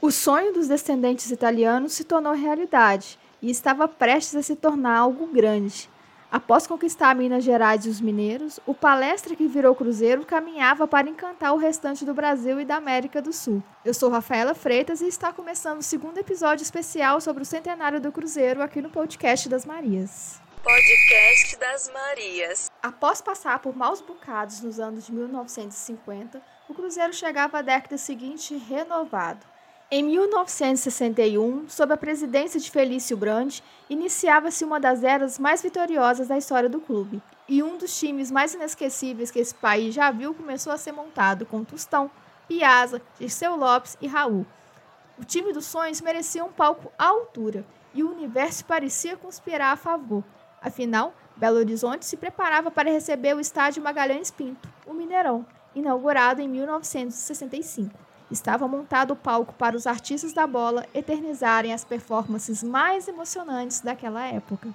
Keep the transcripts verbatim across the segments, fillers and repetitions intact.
O sonho dos descendentes italianos se tornou realidade e estava prestes a se tornar algo grande. Após conquistar Minas Gerais e os mineiros, o Palestra que virou Cruzeiro caminhava para encantar o restante do Brasil e da América do Sul. Eu sou Rafaela Freitas e está começando o segundo episódio especial sobre o centenário do Cruzeiro aqui no Podcast das Marias. Podcast das Marias. Após passar por maus bocados nos anos de mil novecentos e cinquenta, o Cruzeiro chegava à década seguinte renovado. Em mil novecentos e sessenta e um, sob a presidência de Felício Brandi, iniciava-se uma das eras mais vitoriosas da história do clube. E um dos times mais inesquecíveis que esse país já viu começou a ser montado com Tostão, Piazza, Dirceu Lopes e Raul. O time dos sonhos merecia um palco à altura, e o universo parecia conspirar a favor. Afinal, Belo Horizonte se preparava para receber o estádio Magalhães Pinto, o Mineirão, inaugurado em mil novecentos e sessenta e cinco. Estava montado o palco para os artistas da bola eternizarem as performances mais emocionantes daquela época.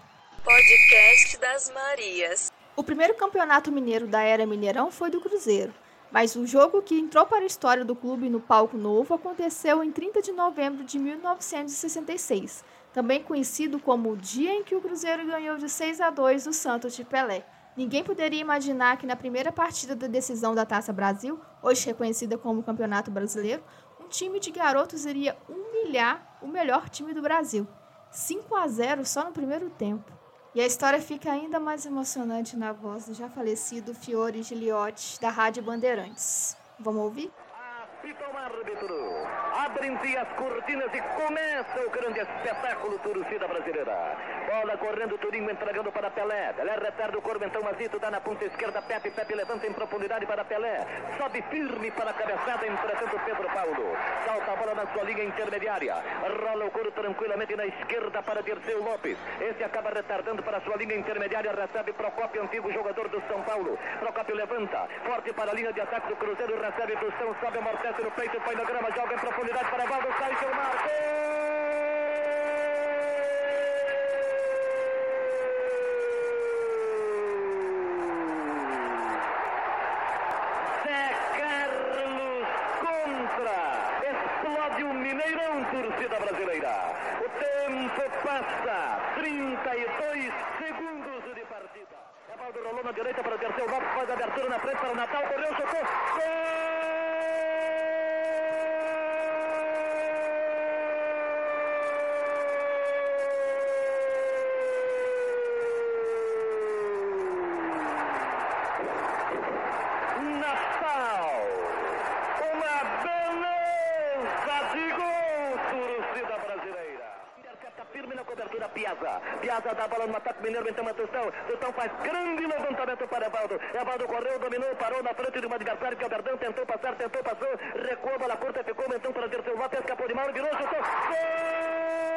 Podcast das Marias. O primeiro campeonato mineiro da era Mineirão foi do Cruzeiro, mas o jogo que entrou para a história do clube no palco novo aconteceu em trinta de novembro de mil novecentos e sessenta e seis, também conhecido como o dia em que o Cruzeiro ganhou de seis a dois do Santos de Pelé. Ninguém poderia imaginar que na primeira partida da decisão da Taça Brasil, hoje reconhecida como Campeonato Brasileiro, um time de garotos iria humilhar o melhor time do Brasil. cinco a zero só no primeiro tempo. E a história fica ainda mais emocionante na voz do já falecido Fiore Giliotti, da Rádio Bandeirantes. Vamos ouvir? Apita o árbitro, abrem-se as cortinas e começa o grande espetáculo torcida brasileira. Bola correndo, Turinho entregando para Pelé. Pelé retarda o corpo, então Mazito dá na ponta esquerda, Pepe, Pepe levanta em profundidade para Pelé. Sobe firme para a cabeçada, entretanto Pedro Paulo. Salta a bola na sua linha intermediária. Rola o couro tranquilamente na esquerda para Dirceu Lopes. Esse acaba retardando para a sua linha intermediária, recebe Procópio, antigo jogador do São Paulo. Procópio levanta, forte para a linha de ataque do Cruzeiro, recebe Tostão, sobe a morte no peito, põe na grama, joga em profundidade para Valdo, sai Gilmar. Zé Carlos contra. Explode o Mineirão, torcida brasileira. O tempo passa, trinta e dois segundos de partida. Valdo rolou na direita para o Dirceu Lopes, faz a abertura na frente para o Natal, correu, chutou. Gol! Natal, uma beleza de gol, torcida brasileira. Intercepta firme na cobertura, Piazza. Piazza dá a bola no ataque mineiro, então a Tostão. Tostão faz grande levantamento para Evaldo. Evaldo correu, dominou, parou na frente de um adversário que é o Verdão, tentou passar, tentou, passou, recuou, a bola curta, ficou então para Dirceu Lopes, escapou de mal, virou, chutou. Gol!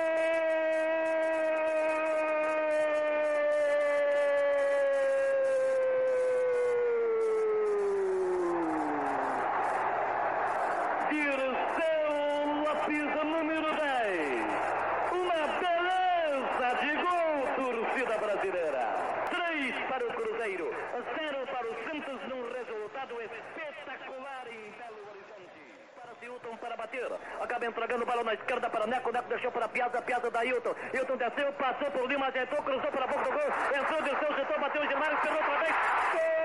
Dirceu Lopes, número dez. Uma beleza de gol, torcida brasileira. três para o Cruzeiro, zero para o Santos, num resultado espetacular em Belo Horizonte. Para Hilton para bater, acaba entregando bola na esquerda para Neco, Neco deixou para Piazza, Piazza da Hilton. Hilton desceu, passou por Lima, ajeitou, cruzou para a boca do gol, entrou, Dirceu, chutou, bateu o Gilmar, esperou outra vez. Gol!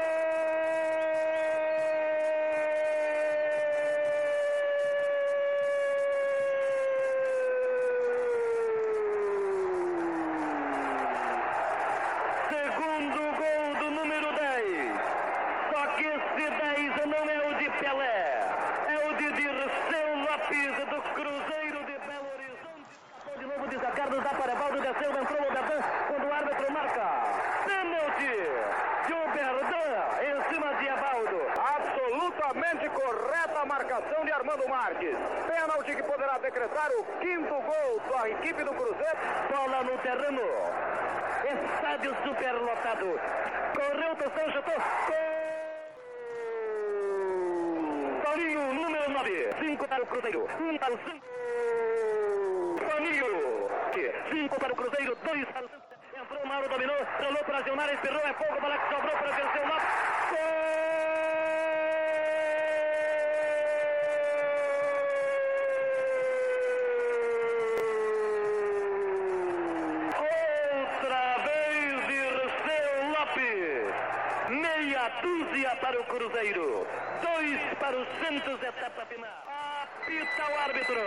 Segundo gol do número dez. Só que esse dez não é o de Pelé, é o de Dirceu Lopes, do Cruzeiro de Belo Horizonte. Passou de novo de Zé Carlos, dá para Evaldo, desceu, entrou o Verdão, quando o árbitro marca. Pênalti de o Verdão em cima de Evaldo. Absolutamente correta a marcação de Armando Marques. Pênalti que poderá decretar o quinto gol da equipe do Cruzeiro. Bola no terreno. Estádio superlotado. Correu, Tostão, chutou. Paulinho, número nove. cinco para o Cruzeiro. um para o Santos. Paulinho. cinco para o Cruzeiro. dois para o Santos. Entrou, Mauro dominou. Rolou para Gilmar, esperou. É pouco. Bola que sobrou para Dirceu Lopes. Gol! Uma dúzia para o Cruzeiro. Dois para o Santos, etapa final. Apita o árbitro.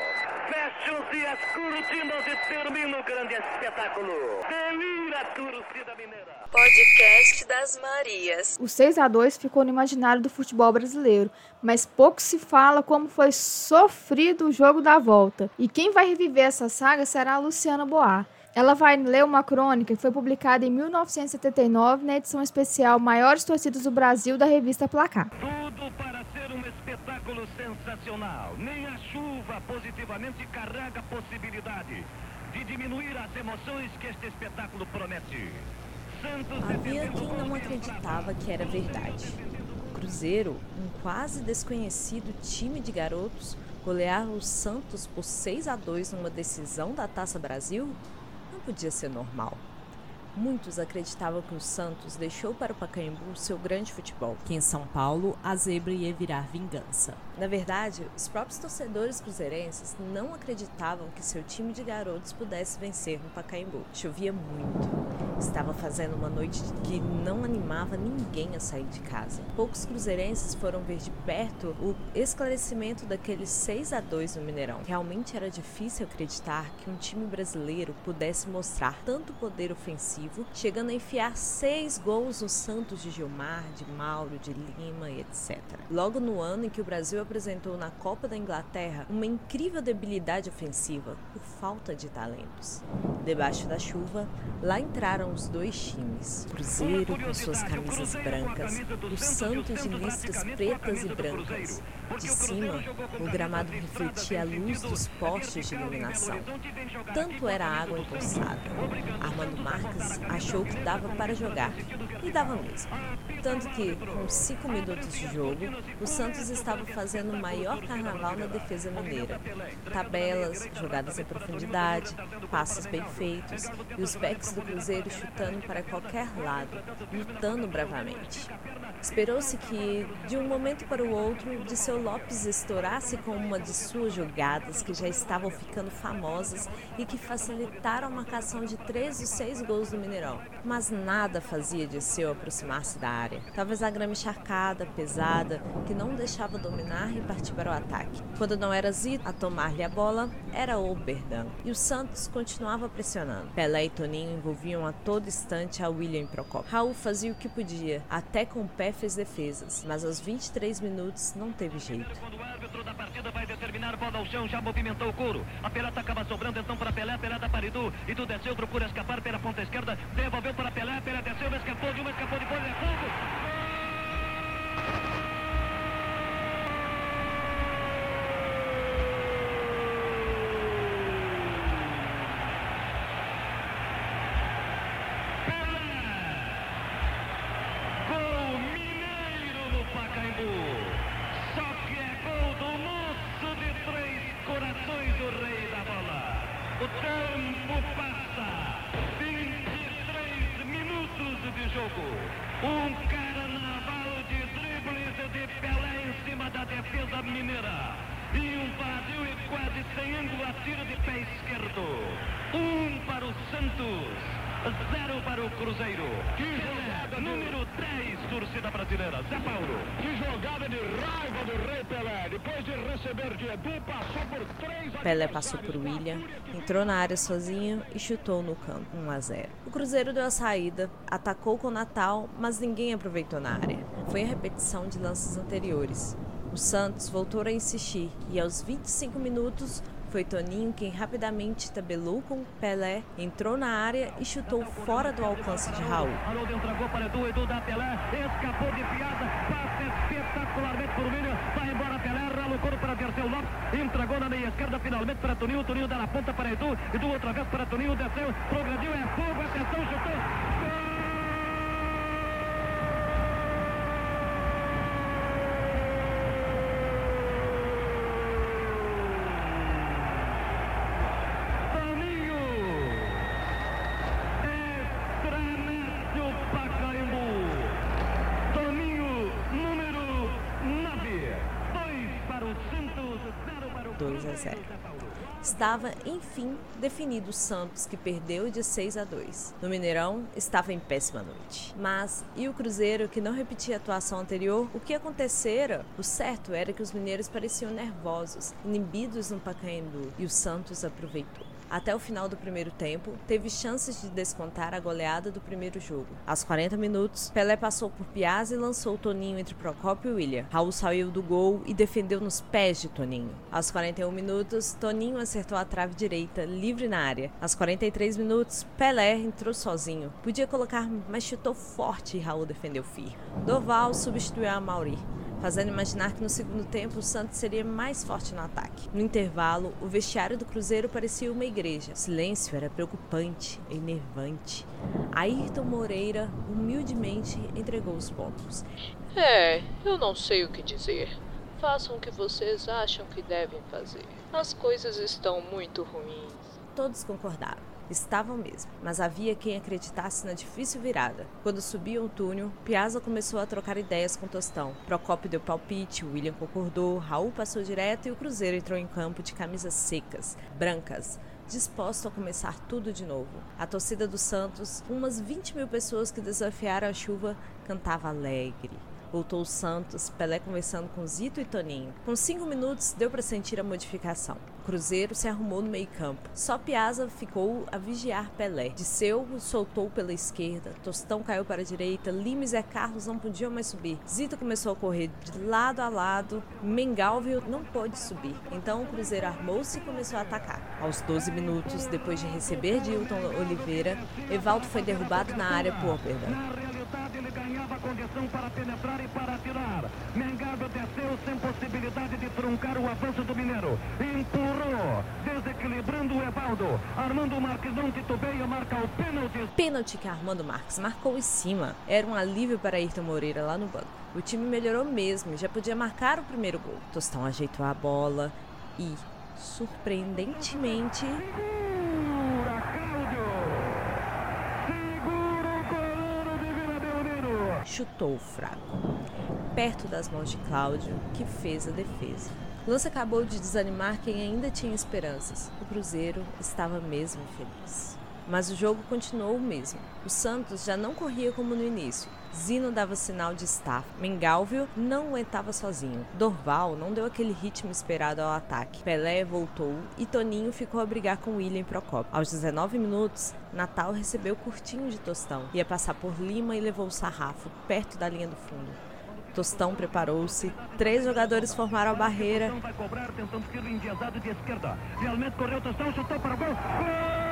Fecham-se as cortinas e termina o grande espetáculo. Delira a torcida mineira. Podcast das Marias. O seis a dois ficou no imaginário do futebol brasileiro, mas pouco se fala como foi sofrido o jogo da volta. E quem vai reviver essa saga será a Luciana Boar. Ela vai ler uma crônica que foi publicada em mil novecentos e setenta e nove na edição especial Maiores Torcidas do Brasil da revista Placar. Tudo para ser um espetáculo sensacional. Nem a chuva positivamente carrega a possibilidade de diminuir as emoções que este espetáculo promete. Santos Havia quem não acreditava que era verdade. O Cruzeiro, um quase desconhecido time de garotos, golear o Santos por seis a dois numa decisão da Taça Brasil? Não podia ser normal. Muitos acreditavam que o Santos deixou para o Pacaembu seu grande futebol, que em São Paulo a zebra ia virar vingança. Na verdade, os próprios torcedores cruzeirenses não acreditavam que seu time de garotos pudesse vencer no Pacaembu. Chovia muito. Estava fazendo uma noite que não animava ninguém a sair de casa. Poucos cruzeirenses foram ver de perto o esclarecimento daquele seis a dois no Mineirão. Realmente era difícil acreditar que um time brasileiro pudesse mostrar tanto poder ofensivo, chegando a enfiar seis gols no Santos de Gilmar, de Mauro, de Lima e etcétera. Logo no ano em que o Brasil apresentou na Copa da Inglaterra uma incrível debilidade ofensiva por falta de talentos. Debaixo da chuva, lá entraram os dois times. O Cruzeiro com suas camisas brancas, o Santos de listras pretas e brancas. De cima, o gramado refletia a luz dos postes de iluminação. Tanto era água empoçada. Armando Marques achou que dava para jogar, e dava mesmo. Tanto que, com cinco minutos de jogo, o Santos estava fazendo o maior carnaval na defesa mineira. Tabelas, jogadas em profundidade, passes bem feitos, e os backs do Cruzeiro chutando para qualquer lado, lutando bravamente. Esperou-se que, de um momento para o outro, Disseu Lopes estourasse com uma de suas jogadas que já estavam ficando famosas e que facilitaram a marcação de três dos seis gols do Mineirão. Mas nada fazia Disseu aproximar-se da área. Talvez a grama encharcada, pesada, que não deixava dominar e partir para o ataque. Quando não era Zito a tomar-lhe a bola, era Oberdan. E o Santos continuava pressionando. Pelé e Toninho envolviam a todo instante a William e Procópio. Raul fazia o que podia, até com o pé fez defesas, mas aos vinte e três minutos não teve jeito. Quando o árbitro da partida vai determinar, bola ao chão, já movimentou o couro. A pelota acaba sobrando então para Pelé, pelada para Edu. Edu desceu, procura escapar pela ponta esquerda, devolveu para Pelé, Pelé desceu, escapou de uma, escapou de bola, é fogo! O tempo passa, vinte e três minutos de jogo, um carnaval de dribles de Pelé em cima da defesa mineira, e um vazio e quase sem ângulo a tiro de pé esquerdo, um para o Santos, zero para o Cruzeiro. Que jogada, número dez, torcida brasileira, Zé Paulo. Que jogada de raiva do Rei Pelé, depois de receber de Edu, passou por três... Pelé passou por William, entrou na área sozinho e chutou no campo, um a zero. O Cruzeiro deu a saída, atacou com o Natal, mas ninguém aproveitou na área. Foi a repetição de lances anteriores. O Santos voltou a insistir e aos vinte e cinco minutos foi Toninho quem rapidamente tabelou com Pelé, entrou na área e chutou fora do alcance de Raul. Haroldo entregou para Edu, Edu da Pelé, escapou de piada, passa espetacularmente por William, vai embora Pelé, rala o couro para Disseu Lopes, entregou na meia esquerda finalmente para Toninho, Toninho dá na ponta para Edu, Edu outra vez para Toninho, desceu, progrediu, é fogo, atenção, chutou. dois a zero. Estava, enfim, definido o Santos, que perdeu de seis a dois. No Mineirão, estava em péssima noite. Mas, e o Cruzeiro, que não repetia a atuação anterior? O que acontecera? O certo era que os mineiros pareciam nervosos, inibidos no Pacaembu, e o Santos aproveitou. Até o final do primeiro tempo, teve chances de descontar a goleada do primeiro jogo. Aos quarenta minutos, Pelé passou por Piazza e lançou Toninho entre Procópio e William. Raul saiu do gol e defendeu nos pés de Toninho. Aos quarenta e um minutos, Toninho acertou a trave direita, livre na área. Aos quarenta e três minutos, Pelé entrou sozinho. Podia colocar, mas chutou forte e Raul defendeu firme. Dorval substituiu a Mauri, fazendo imaginar que no segundo tempo o Santos seria mais forte no ataque. No intervalo, o vestiário do Cruzeiro parecia uma igreja. O silêncio era preocupante, enervante. Ayrton Moreira humildemente entregou os pontos. É, eu não sei o que dizer. Façam o que vocês acham que devem fazer. As coisas estão muito ruins. Todos concordaram. Estavam mesmo, mas havia quem acreditasse na difícil virada. Quando subiam o túnel, Piazza começou a trocar ideias com Tostão. Procópio deu palpite, William concordou, Raul passou direto e o Cruzeiro entrou em campo de camisas secas, brancas, disposto a começar tudo de novo. A torcida do Santos, umas vinte mil pessoas que desafiaram a chuva, cantava alegre. Voltou o Santos, Pelé conversando com Zito e Toninho. Com cinco minutos, deu para sentir a modificação. O Cruzeiro se arrumou no meio-campo. Só Piazza ficou a vigiar Pelé. Disseu soltou pela esquerda, Tostão caiu para a direita, Lima e Zé Carlos não podiam mais subir. Zito começou a correr de lado a lado, Mengalvio não pôde subir. Então o Cruzeiro armou-se e começou a atacar. Aos doze minutos, depois de receber de Hilton Oliveira, Evaldo foi derrubado na área por Oberdan. Ele ganhava condição para penetrar e para atirar. Mengalvio desceu sem possibilidade de truncar o avanço do Mineiro. Empurrou, desequilibrando o Evaldo. Armando Marques não titubeia, marca o pênalti. Pênalti que Armando Marques marcou em cima. Era um alívio para Ayrton Moreira lá no banco. O time melhorou mesmo e já podia marcar o primeiro gol. Tostão ajeitou a bola e, surpreendentemente... chutou fraco, perto das mãos de Cláudio, que fez a defesa. O lance acabou de desanimar quem ainda tinha esperanças. O Cruzeiro estava mesmo feliz. Mas o jogo continuou o mesmo. O Santos já não corria como no início. Zino dava sinal de estafa. Mengalvio não aguentava sozinho. Dorval não deu aquele ritmo esperado ao ataque. Pelé voltou e Toninho ficou a brigar com William e Procópio. Aos dezenove minutos, Natal recebeu curtinho de Tostão. Ia passar por Lima e levou o sarrafo, perto da linha do fundo. Tostão preparou-se, três jogadores formaram a barreira. Vai cobrar, tentando tiro enviesado de esquerda. Realmente correu Tostão, chutou para o gol. Gol!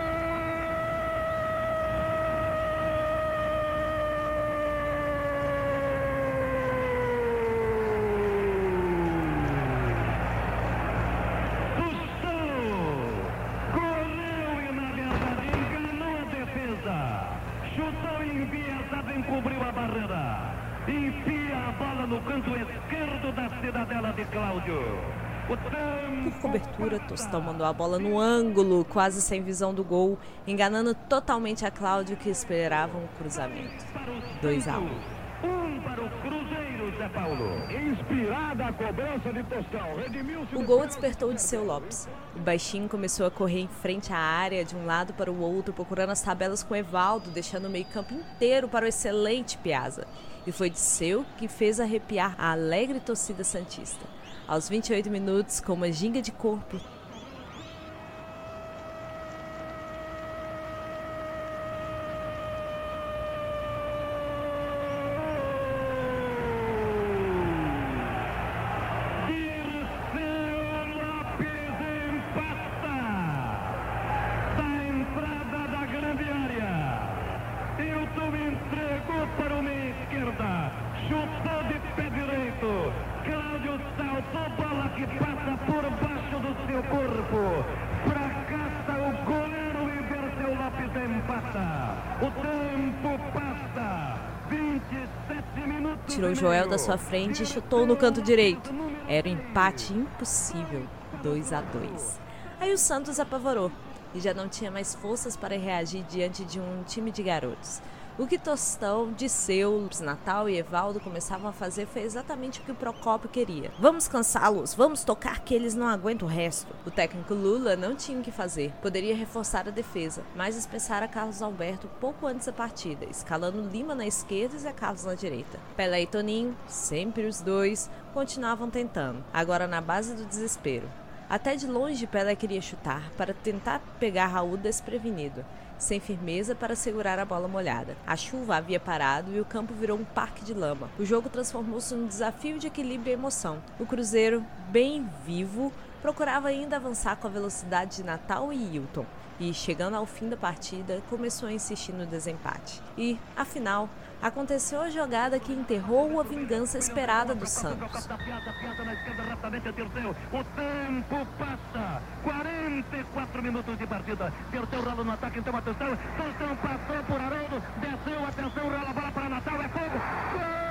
Chutou enviesado, encobriu a barreira. Enfia a bola no canto esquerdo da cidadela de Cláudio. Por cobertura, Tostão mandou a bola no ângulo, quase sem visão do gol, enganando totalmente a Cláudio, que esperava um cruzamento. dois a um. Um para o Cruzeiro, Zé Paulo. Inspirada a cobrança de Tostão. Redimiu-se. O gol despertou de Seu Lopes. O baixinho começou a correr em frente à área, de um lado para o outro, procurando as tabelas com Evaldo, deixando o meio-campo inteiro para o excelente Piazza. E foi de Seu que fez arrepiar a alegre torcida santista. Aos vinte e oito minutos, com uma ginga de corpo, entregou para uma esquerda, chutou de pé direito, Cláudio saltou, bola que passa por baixo do seu corpo, fracassa o goleiro e Berceu Lopes empata. O tempo passa, vinte e sete minutos. Tirou Joel da sua frente e chutou no canto direito. Era um empate impossível, dois a dois. Aí o Santos apavorou e já não tinha mais forças para reagir diante de um time de garotos. O que Tostão, Disseu, Natal e Evaldo começavam a fazer foi exatamente o que o Procópio queria. Vamos cansá-los, vamos tocar que eles não aguentam o resto. O técnico Lula não tinha o que fazer, poderia reforçar a defesa, mas dispensara Carlos Alberto pouco antes da partida, escalando Lima na esquerda e Zé Carlos na direita. Pelé e Toninho, sempre os dois, continuavam tentando, agora na base do desespero. Até de longe Pelé queria chutar, para tentar pegar Raul desprevenido, sem firmeza para segurar a bola molhada. A chuva havia parado e o campo virou um parque de lama. O jogo transformou-se num desafio de equilíbrio e emoção. O Cruzeiro, bem vivo, procurava ainda avançar com a velocidade de Natal e Hilton. E, chegando ao fim da partida, começou a insistir no desempate. E, afinal, aconteceu a jogada que enterrou a vingança esperada do Santos. O tempo passa. quarenta e quatro minutos de partida. Terceiro ralo no ataque, então atenção. Tostão passou por Haroldo. Desceu, atenção, rola a bola para Natal. É fogo. Gol!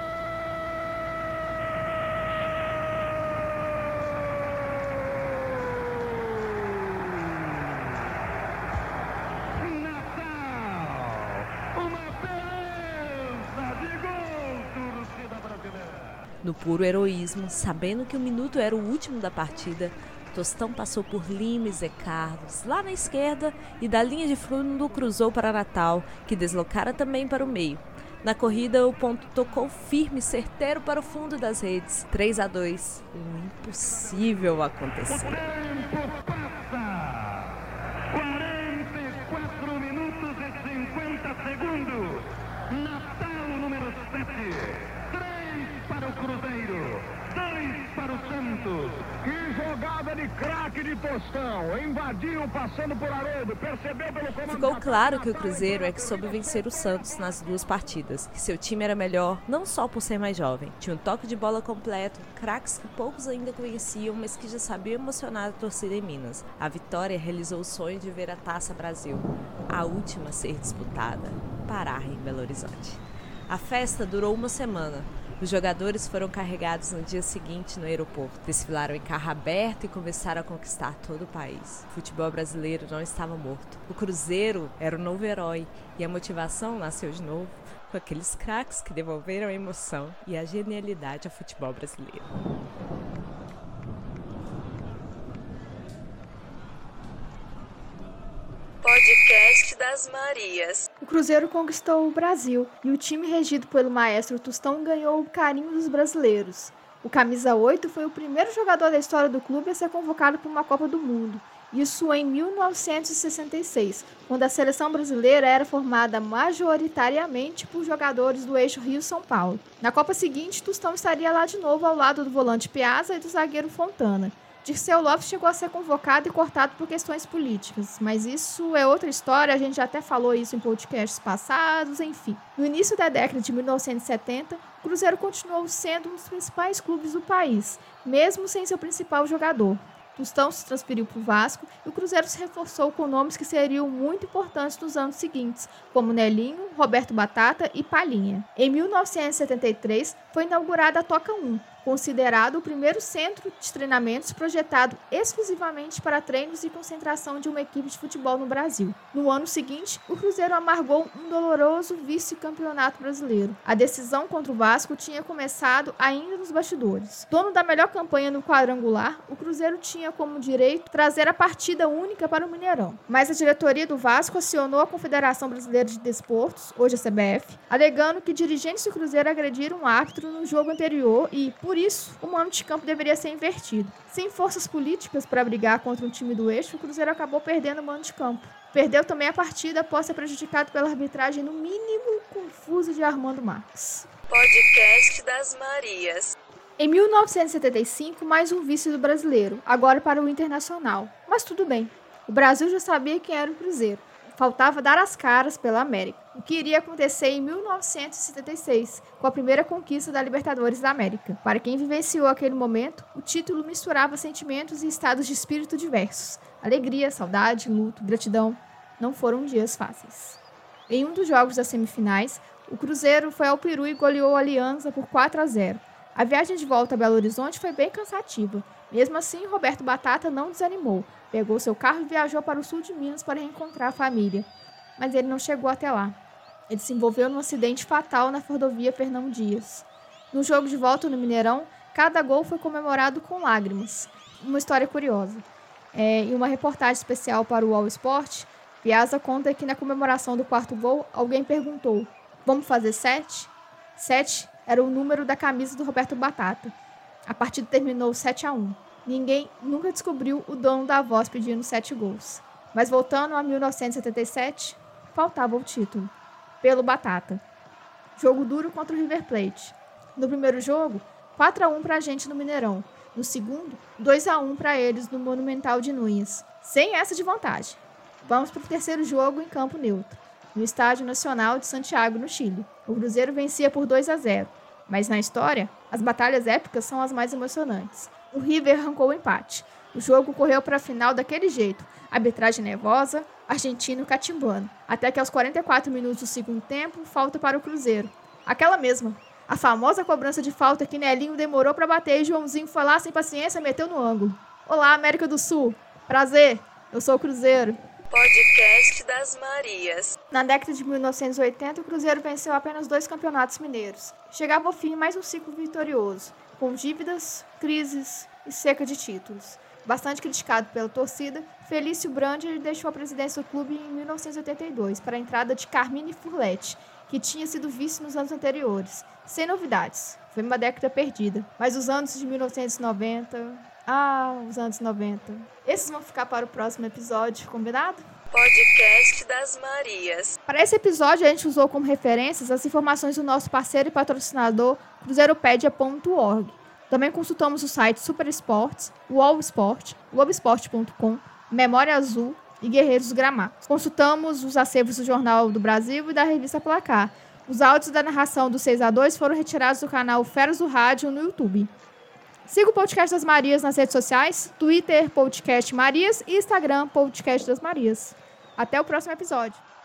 No puro heroísmo, sabendo que o minuto era o último da partida, Tostão passou por Lima e Zé Carlos, lá na esquerda, e da linha de fundo cruzou para Natal, que deslocara também para o meio. Na corrida, o ponto tocou firme e certeiro para o fundo das redes. três a dois. O impossível aconteceu. O tempo passa. quarenta e quatro minutos e cinquenta segundos. Natal número sete. Para o Cruzeiro, dois para o Santos. Que jogada de craque de Tostão. Invadiu passando por Haroldo, percebeu pelo comando. Ficou claro que o Cruzeiro é que soube vencer o Santos nas duas partidas, que seu time era melhor, não só por ser mais jovem. Tinha um toque de bola completo, craques que poucos ainda conheciam, mas que já sabiam emocionar a torcida em Minas. A vitória realizou o sonho de ver a Taça Brasil, a última a ser disputada, parar em Belo Horizonte. A festa durou uma semana. Os jogadores foram carregados no dia seguinte no aeroporto. Desfilaram em carro aberto e começaram a conquistar todo o país. O futebol brasileiro não estava morto. O Cruzeiro era o novo herói e a motivação nasceu de novo com aqueles craques que devolveram a emoção e a genialidade ao futebol brasileiro. Podcast das Marias. O Cruzeiro conquistou o Brasil e o time regido pelo maestro Tostão ganhou o carinho dos brasileiros. O camisa oito foi o primeiro jogador da história do clube a ser convocado para uma Copa do Mundo. Isso em mil novecentos e sessenta e seis, quando a seleção brasileira era formada majoritariamente por jogadores do eixo Rio-São Paulo. Na Copa seguinte, Tostão estaria lá de novo ao lado do volante Piazza e do zagueiro Fontana. Dirceu Lopes chegou a ser convocado e cortado por questões políticas, mas isso é outra história, a gente já até falou isso em podcasts passados, enfim. No início da década de mil novecentos e setenta, o Cruzeiro continuou sendo um dos principais clubes do país, mesmo sem seu principal jogador. Tostão se transferiu para o Vasco e o Cruzeiro se reforçou com nomes que seriam muito importantes nos anos seguintes, como Nelinho, Roberto Batata e Palhinha. Em mil novecentos e setenta e três, foi inaugurada a Toca um, considerado o primeiro centro de treinamentos projetado exclusivamente para treinos e concentração de uma equipe de futebol no Brasil. No ano seguinte, o Cruzeiro amargou um doloroso vice-campeonato brasileiro. A decisão contra o Vasco tinha começado ainda nos bastidores. Dono da melhor campanha no quadrangular, o Cruzeiro tinha como direito trazer a partida única para o Mineirão. Mas a diretoria do Vasco acionou a Confederação Brasileira de Desportos, hoje a C B F, alegando que dirigentes do Cruzeiro agrediram um árbitro no jogo anterior e, por isso, o mando de campo deveria ser invertido. Sem forças políticas para brigar contra um time do eixo, o Cruzeiro acabou perdendo o mando de campo. Perdeu também a partida após ser prejudicado pela arbitragem no mínimo confusa de Armando Marques. Podcast das Marias. Em mil novecentos e setenta e cinco, mais um vice do brasileiro, agora para o Internacional. Mas tudo bem, o Brasil já sabia quem era o Cruzeiro. Faltava dar as caras pela América, o que iria acontecer em mil novecentos e setenta e seis, com a primeira conquista da Libertadores da América. Para quem vivenciou aquele momento, o título misturava sentimentos e estados de espírito diversos. Alegria, saudade, luto, gratidão. Não foram dias fáceis. Em um dos jogos das semifinais, o Cruzeiro foi ao Peru e goleou a Alianza por quatro a zero. A viagem de volta a Belo Horizonte foi bem cansativa. Mesmo assim, Roberto Batata não desanimou. Pegou seu carro e viajou para o sul de Minas para reencontrar a família. Mas ele não chegou até lá. Ele se envolveu num acidente fatal na rodovia Fernão Dias. No jogo de volta no Mineirão, cada gol foi comemorado com lágrimas. Uma história curiosa. É, em uma reportagem especial para o All Sport, Piazza conta que na comemoração do quarto gol, alguém perguntou: vamos fazer sete? Sete era o número da camisa do Roberto Batata. A partida terminou sete a um. Ninguém nunca descobriu o dono da voz pedindo sete gols. Mas voltando a mil novecentos e setenta e sete, faltava o título. Pelo Batata. Jogo duro contra o River Plate. No primeiro jogo, quatro a um para a gente no Mineirão. No segundo, dois a um para eles no Monumental de Núñez. Sem essa de vantagem. Vamos para o terceiro jogo em campo neutro, no Estádio Nacional de Santiago, no Chile. O Cruzeiro vencia por dois a zero. Mas na história, as batalhas épicas são as mais emocionantes. O River arrancou o empate. O jogo correu para a final daquele jeito. Arbitragem nervosa, argentino catimbando. Até que aos quarenta e quatro minutos do segundo tempo, falta para o Cruzeiro. Aquela mesma. A famosa cobrança de falta que Nelinho demorou para bater e Joãozinho foi lá sem paciência e meteu no ângulo. Olá, América do Sul. Prazer, eu sou o Cruzeiro. Podcast das Marias. Na década de mil novecentos e oitenta, o Cruzeiro venceu apenas dois campeonatos mineiros. Chegava ao fim mais um ciclo vitorioso, com dívidas, crises e seca de títulos. Bastante criticado pela torcida, Felício Brandi deixou a presidência do clube em mil novecentos e oitenta e dois para a entrada de Carmine Furletti, que tinha sido vice nos anos anteriores. Sem novidades. Foi uma década perdida. Mas os anos de mil novecentos e noventa... Ah, os anos noventa. Esses vão ficar para o próximo episódio, combinado? Podcast das Marias. Para esse episódio, a gente usou como referências as informações do nosso parceiro e patrocinador, cruzeiropedia ponto org. Também consultamos os sites Super Esportes, o All Sport, globo esporte ponto com, Memória Azul e Guerreiros do Gramado. Consultamos os acervos do Jornal do Brasil e da revista Placar. Os áudios da narração do seis a dois foram retirados do canal Feras do Rádio no YouTube. Siga o Podcast das Marias nas redes sociais, Twitter, Podcast Marias e Instagram, Podcast das Marias. Até o próximo episódio.